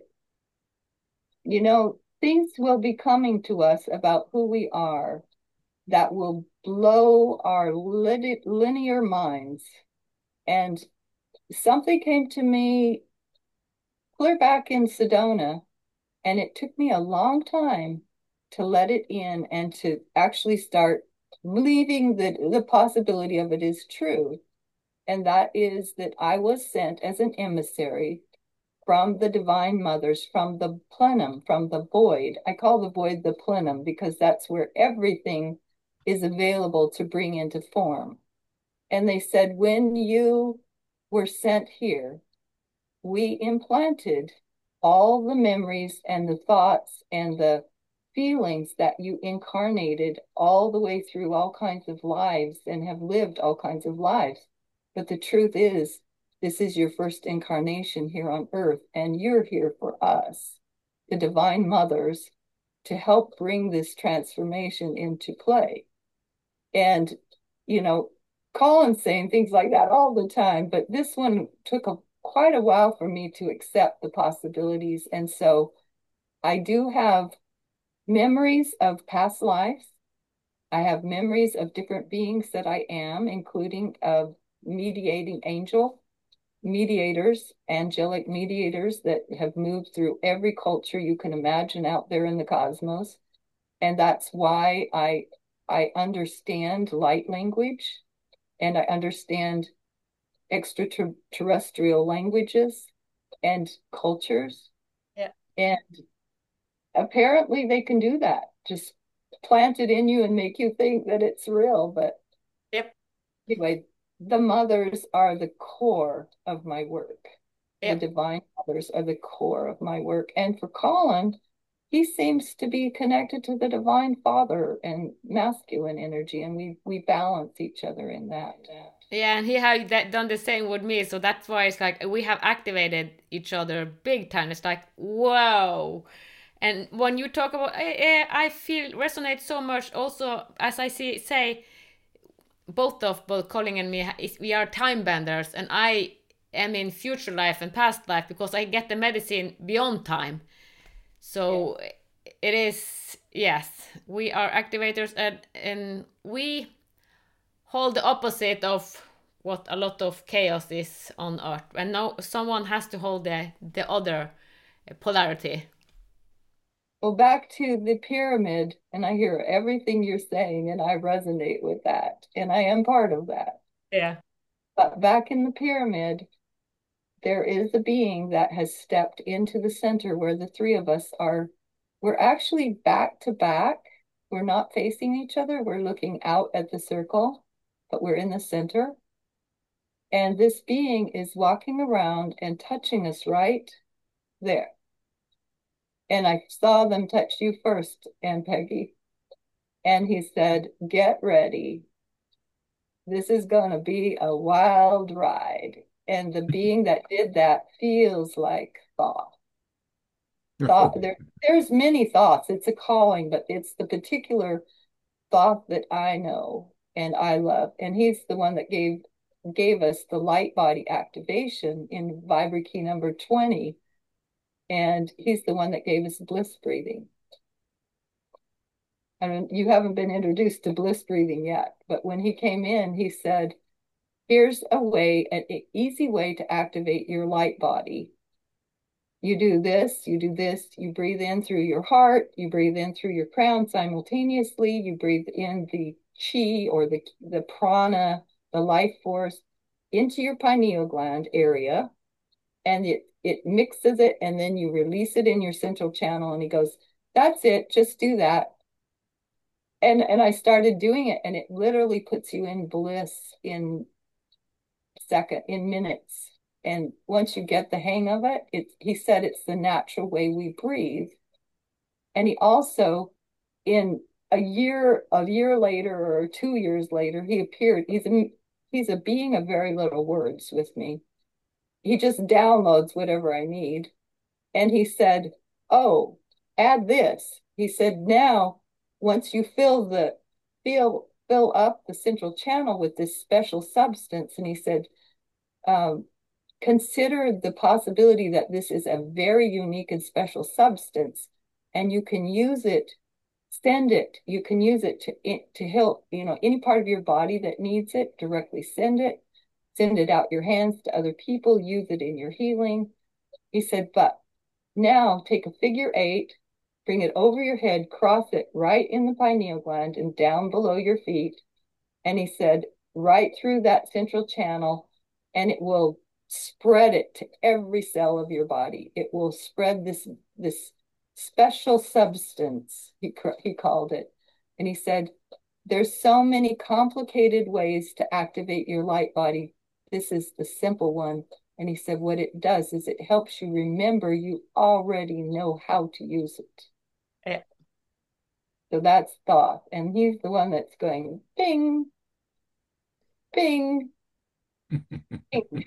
things will be coming to us about who we are that will blow our linear minds. And something came to me clear back in Sedona, and it took me a long time to let it in and to actually start believing that the possibility of it is true. And that is that I was sent as an emissary from the divine mothers, from the plenum, from the void. I call the void the plenum because that's where everything is available to bring into form. And they said, when you were sent here, we implanted all the memories and the thoughts and the feelings that you incarnated all the way through all kinds of lives and have lived all kinds of lives. But the truth is, this is your first incarnation here on earth, and you're here for us, the divine mothers, to help bring this transformation into play. And, you know, Colin's saying things like that all the time, but this one took quite a while for me to accept the possibilities. And so I do have memories of past lives. I have memories of different beings that I am, including of mediating mediators, angelic mediators that have moved through every culture you can imagine out there in the cosmos. And that's why I understand light language and I understand extraterrestrial languages and cultures. Yeah. And apparently they can do that. Just plant it in you and make you think that it's real. But Yep. anyway, the mothers are the core of my work. The Yep. divine mothers are the core of my work. And for Colin, he seems to be connected to the divine father and masculine energy, and we balance each other in that. Yeah, and he had that done the same with me, so that's why it's like we have activated each other big time. It's like whoa. And when you talk about, I feel resonate so much. Also, as I say, both Colin and me, we are time benders, and I am in future life and past life because I get the medicine beyond time. So it is, yes, we are activators, and we hold the opposite of what a lot of chaos is on Earth, and now someone has to hold the other polarity. Well, back to the pyramid, and I hear everything you're saying, and I resonate with that, and I am part of that. Yeah. But back in the pyramid, there is a being that has stepped into the center where the three of us are. We're actually back to back. We're not facing each other. We're looking out at the circle, but we're in the center. And this being is walking around and touching us right there. And I saw them touch you first, and Peggy. And he said, get ready. This is going to be a wild ride. And the being that did that feels like thought. There's many thoughts. It's a calling, but it's the particular thought that I know and I love. And he's the one that gave us the light body activation in Vibra-Key number 20. And he's the one that gave us bliss breathing. I mean, you haven't been introduced to bliss breathing yet, but when he came in, he said, here's an easy way to activate your light body. You do this, you breathe in through your heart, you breathe in through your crown simultaneously, you breathe in the chi or the prana, the life force into your pineal gland area, and it mixes it, and then you release it in your central channel. And he goes, that's it, just do that. And I started doing it, and it literally puts you in bliss in minutes. And once you get the hang of it, he said it's the natural way we breathe. And he also, in a year later or 2 years later, he appeared. He's a being of very little words with me. he just downloads whatever I need. And he said, "Oh, add this." He said, "Now, once you fill up the central channel with this special substance," and he said, um, "consider the possibility that this is a very unique and special substance, and you can use it, send it. You can use it to help, any part of your body that needs it. Directly send it out your hands to other people. Use it in your healing." He said, "But now take a figure eight, bring it over your head, cross it right in the pineal gland and down below your feet." And he said, "Right through that central channel, and it will spread it to every cell of your body. It will spread this special substance," he called it. And he said, "There's so many complicated ways to activate your light body. This is the simple one." And he said, "What it does is it helps you remember you already know how to use it." Yeah. So that's Thoth. And he's the one that's going bing, bing, bing.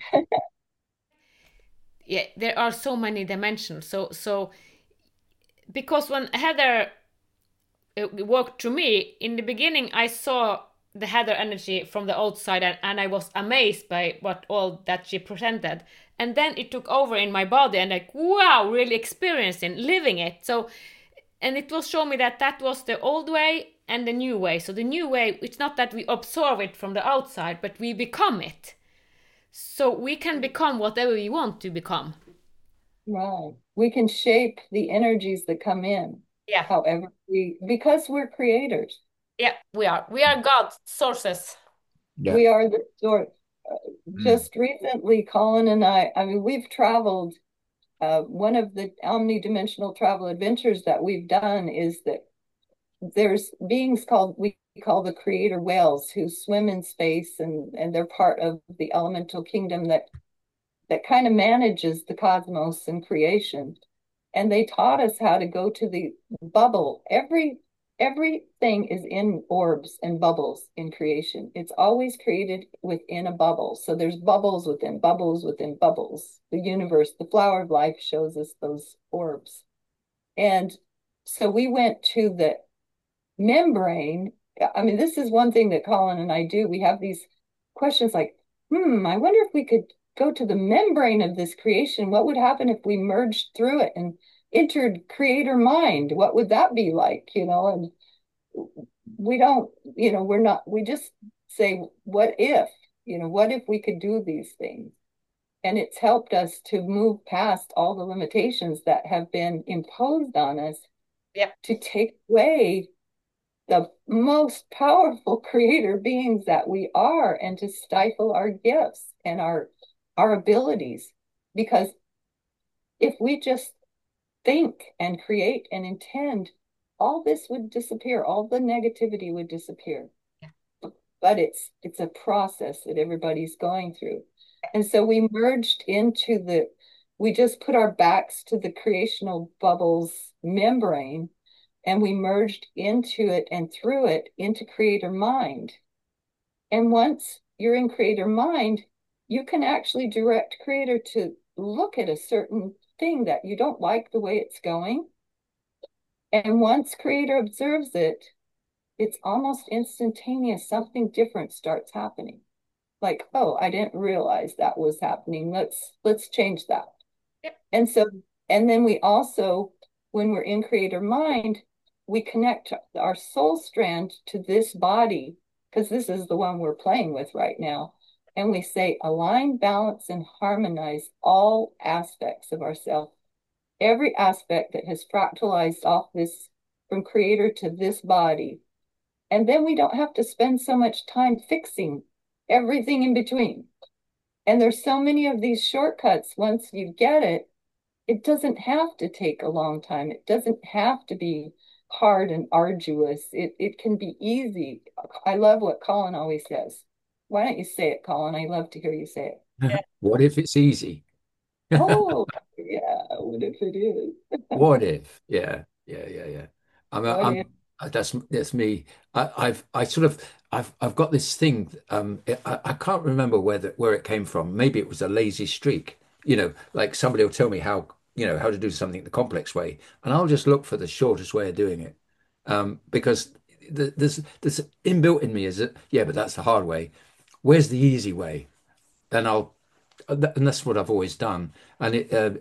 Yeah, there are so many dimensions. So because when Heather worked through me in the beginning, I saw the Heather energy from the outside, and I was amazed by what all that she presented. And then it took over in my body, and like, wow, really experiencing, living it. So, and it will show me that that was the old way and the new way. So the new way, it's not that we absorb it from the outside, but we become it. So we can become whatever we want to become. Right. We can shape the energies that come in, Yeah. because we're creators. Yeah, we are. We are God sources. Yeah. We are the source. Mm. Just recently, Colin and I mean, we've traveled. One of the omnidimensional travel adventures that we've done is that there's beings we call the creator whales who swim in space, and they're part of the elemental kingdom that kind of manages the cosmos and creation. And they taught us how to go to the bubble. Everything is in orbs and bubbles in creation. It's always created within a bubble. So there's bubbles within bubbles within bubbles. The universe, the flower of life shows us those orbs. And so we went to the membrane. I mean, this is one thing that Colin and I do. We have these questions like, I wonder if we could go to the membrane of this creation. What would happen if we merged through it and entered creator mind? What would that be like? And we don't, we just say, what if we could do these things? And it's helped us to move past all the limitations that have been imposed on us, Yeah. to take away the most powerful creator beings that we are, and to stifle our gifts and our abilities. Because if we just think and create and intend, all this would disappear, all the negativity would disappear. But it's a process that everybody's going through. And so we just put our backs to the creational bubbles membrane, and we merged into it and through it into creator mind. And once you're in creator mind, you can actually direct creator to look at a certain thing that you don't like the way it's going. And once creator observes it, it's almost instantaneous. Something different starts happening. Like, oh, I didn't realize that was happening. Let's change that. Yep. And then we also, when we're in creator mind, we connect our soul strand to this body, because this is the one we're playing with right now. And we say, align, balance, and harmonize all aspects of ourselves. Every aspect that has fractalized off this from creator to this body. And then we don't have to spend so much time fixing everything in between. And there's so many of these shortcuts. Once you get it, it doesn't have to take a long time. It doesn't have to be hard and arduous. It can be easy. I love what Colin always says. Why don't you say it, Colin? I love to hear you say it. Yeah. What if it's easy? Oh, yeah. What if it is? What if? Yeah, yeah, yeah, yeah. What if? That's me. I sort of I've got this thing. I can't remember where it came from. Maybe it was a lazy streak. like somebody will tell me how to do something the complex way, and I'll just look for the shortest way of doing it. Because there's inbuilt in me is that, yeah, but that's the hard way. Where's the easy way? And that's what I've always done. And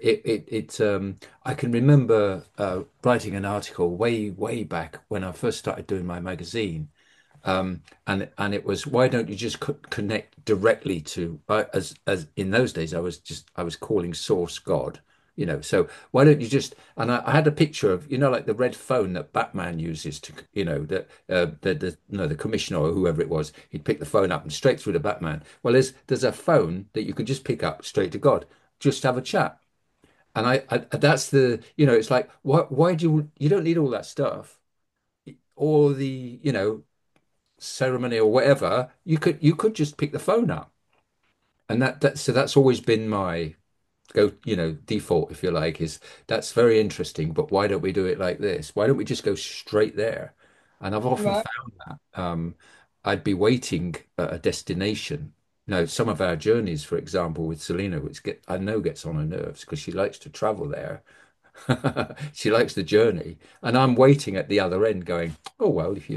I can remember writing an article way back when I first started doing my magazine, and it was, why don't you just connect directly to, as in those days I was calling source God, so why don't you just, and I had a picture of, like the red phone that Batman uses to, that the no, the commissioner or whoever it was, he'd pick the phone up and straight through to Batman. Well, there's a phone that you could just pick up straight to God, just have a chat. And that's it's like, why you don't need all that stuff, or the, ceremony or whatever. You could just pick the phone up. And so that's always been my default, if you like, is that's very interesting, but why don't we do it like this? Why don't we just go straight there? And I've often Right. found that I'd be waiting at a destination. Some of our journeys, for example, with Selena, which I know gets on her nerves because she likes to travel there. She likes the journey, and I'm waiting at the other end, going, "Oh well, if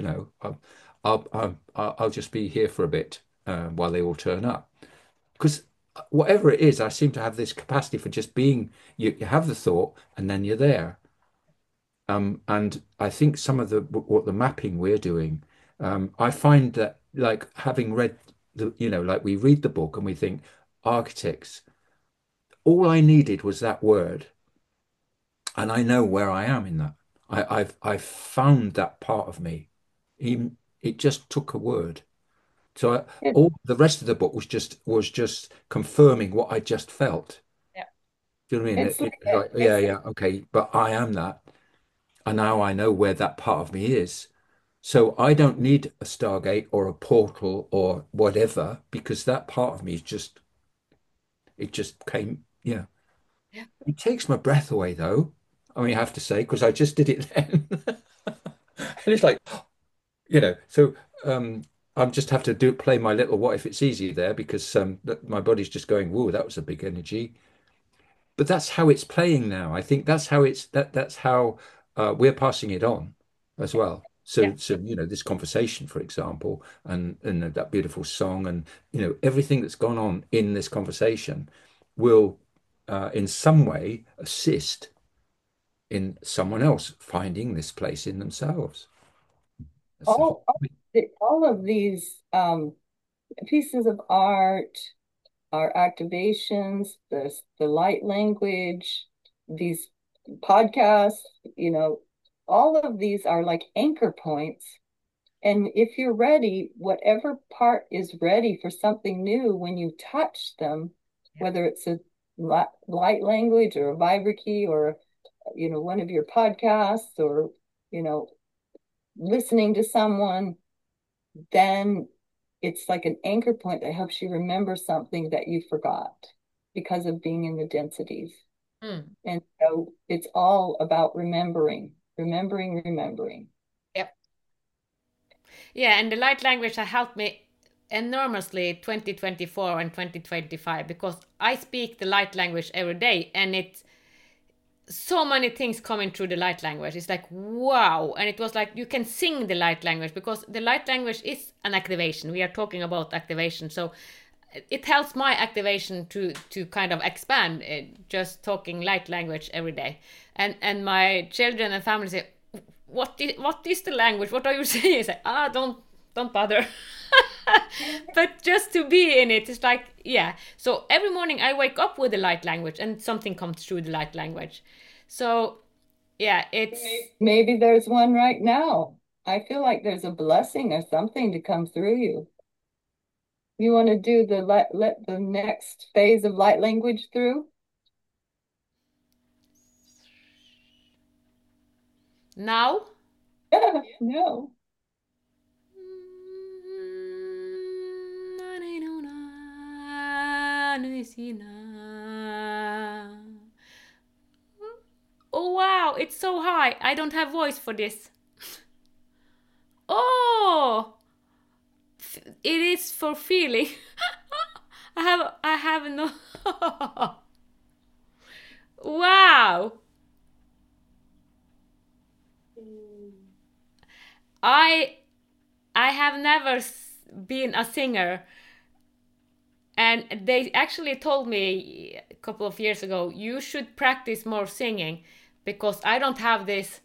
I'll just be here for a bit while they all turn up." Because whatever it is, I seem to have this capacity for just being. You have the thought, and then you're there. And I think some of what the mapping we're doing, I find that, like, having read like we read the book and we think architects. All I needed was that word, and I know where I am in that. I've found that part of me. Even it just took a word. So It, all the rest of the book was just confirming what I just felt. Yeah. Do you know what I mean? it's like It's like, yeah, yeah, okay, but I am that, and now I know where that part of me is. So I don't need a Stargate or a portal or whatever, because that part of me is just, it just came. Yeah, Yeah. it takes my breath away though. I mean, I have to say, because I just did it then. And it's like, so I just have to play my little what if it's easy there, because my body's just going, whoa, that was a big energy. But that's how it's playing now. I think that's how we're passing it on as well. Yeah. So this conversation, for example, and that beautiful song, and everything that's gone on in this conversation will in some way assist in someone else finding this place in themselves. That's the whole all point. all of these pieces of art, our activations, the light language, these podcasts, you know, all of these are like anchor points. And if you're ready, whatever part is ready for something new, when you touch them, Yeah. whether it's a light language or a vibra key or, one of your podcasts or, you know, listening to someone, then it's like an anchor point that helps you remember something that you forgot because of being in the densities. Mm. And so it's all about remembering, remembering, remembering. Yep. Yeah, and the light language has helped me enormously 2024 and 2025, because I speak the light language every day, and it's so many things coming through the light language. It's like, wow. And it was like, you can sing the light language, because the light language is an activation. We are talking about activation. So it helps my activation to kind of expand, just talking light language every day. And my children and family say, what is the language? What are you saying? I say, don't bother. But just to be in it, it's like, yeah. So every morning I wake up with the light language, and something comes through the light language. So yeah, it's Maybe there's one right now. I feel like there's a blessing or something to come through you. You want to do the let the next phase of light language through? now. No. Oh wow, it's so high. I don't have voice for this. Oh, it is for feeling. I have no. Wow. I I have never been a singer, and they actually told me a couple of years ago you should practice more singing because I don't have this.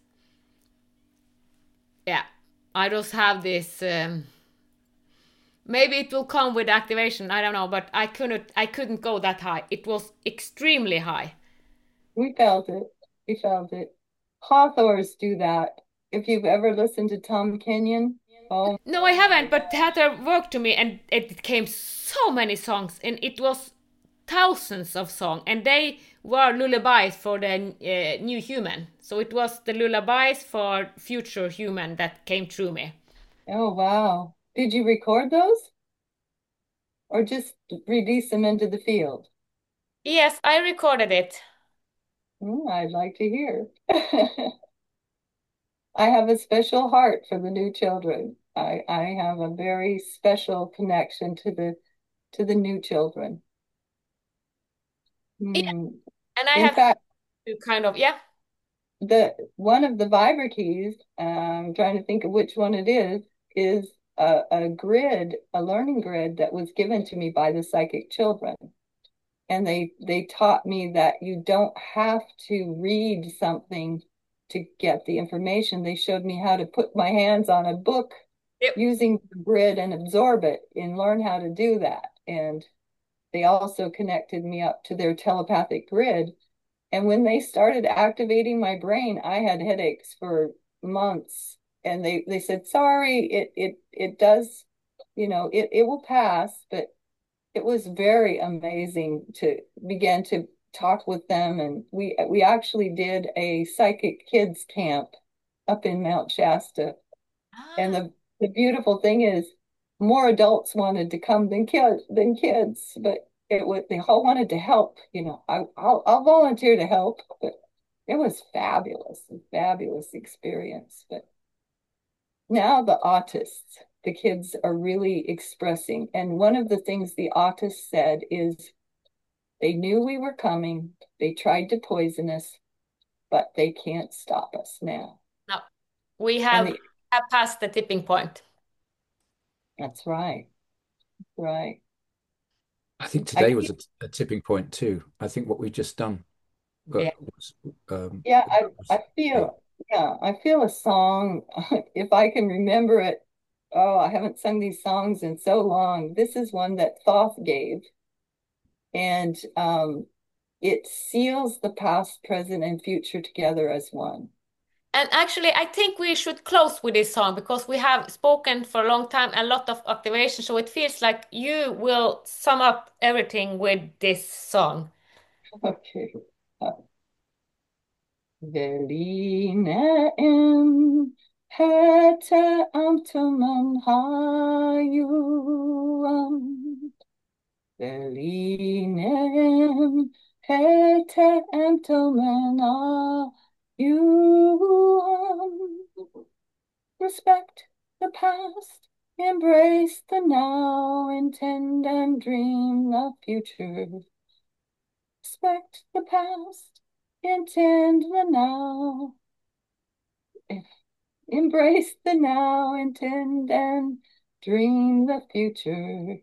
Yeah, I just have this. Maybe it will come with activation. I don't know, but I couldn't go that high. It was extremely high. We felt it. We felt it. Hawthorns do that. If you've ever listened to Tom Kenyon, oh No, I my haven't, but God. Heather worked to me and it came so many songs and it was thousands of songs and they were lullabies for the new human. So it was the lullabies for future human that came through me. Oh wow. Did you record those or just release them into the field? Yes, I recorded it. I'd like to hear. I have a special heart for the new children. I have a very special connection to the new children. Yeah, Hmm. and I In have fact, to kind of, yeah. the one of the Viber keys, I'm trying to think of which one it is a grid, a learning grid that was given to me by the psychic children. And they taught me that you don't have to read something to get the information. They showed me how to put my hands on a book Yep. using the grid and absorb it and learn how to do that. And they also connected me up to their telepathic grid. And when they started activating my brain, I had headaches for months. And they said, sorry, it does, it will pass, but it was very amazing to begin to talk with them. And we actually did a psychic kids camp up in Mount Shasta. And Ah, the beautiful thing is more adults wanted to come than kids, but it was they all wanted to help. I'll volunteer to help, but it was fabulous, a fabulous experience. But now the autists, the kids are really expressing. And one of the things the autists said is they knew we were coming. They tried to poison us, but they can't stop us now. no, we And have passed the tipping point. that's right, right. I think I today was keep, a tipping point too. I think what we've just done Yeah. was, um, yeah, I big. feel, yeah, I feel a song. If I can remember it, oh, I haven't sung these songs in so long. This is one that Thoth gave, and it seals the past, present, and future together as one. And actually, I think we should close with this song because we have spoken for a long time, a lot of activation. So it feels like you will sum up everything with this song. Okay. Velinaen hete amtumen hayuam. Velinaen hete amtumen hayuam. Respect the past, embrace the now, intend and dream the future. Respect the past, intend the now. Embrace the now, intend and dream the future.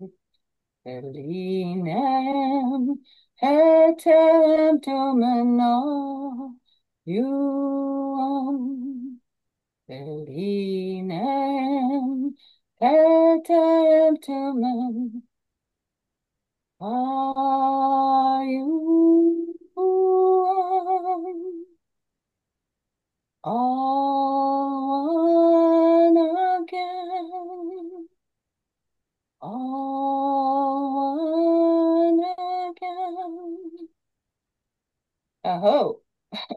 Elinam etem domino you. Elinam etem domino you. On again, on again. Oh,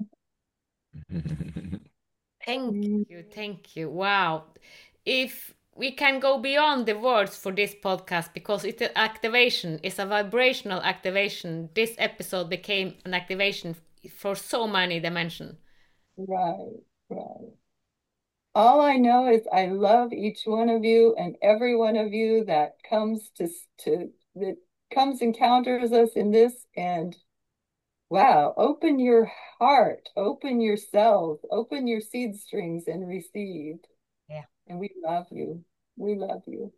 Thank you, thank you. Wow. If we can go beyond the words for this podcast because it's an activation, it's a vibrational activation. This episode became an activation for so many dimensions. right, right. All I know is I love each one of you and every one of you that comes to that comes encounters us in this, and Wow, open your heart, open your cells, open your seed strings and receive. Yeah. And we love you. We love you.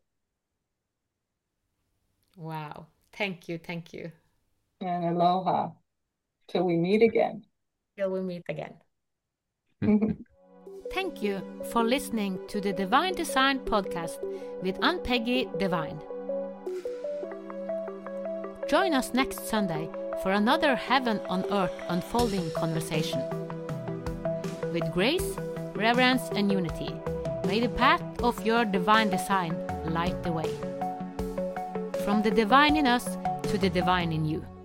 Wow. Thank you. Thank you. And aloha till we meet again. Till we meet again. Thank you for listening to the Divine Design Podcast with Aunt Peggy Divine. Join us next Sunday for another Heaven on Earth unfolding conversation. With grace, reverence, and unity, may the path of your divine design light the way. From the divine in us to the divine in you.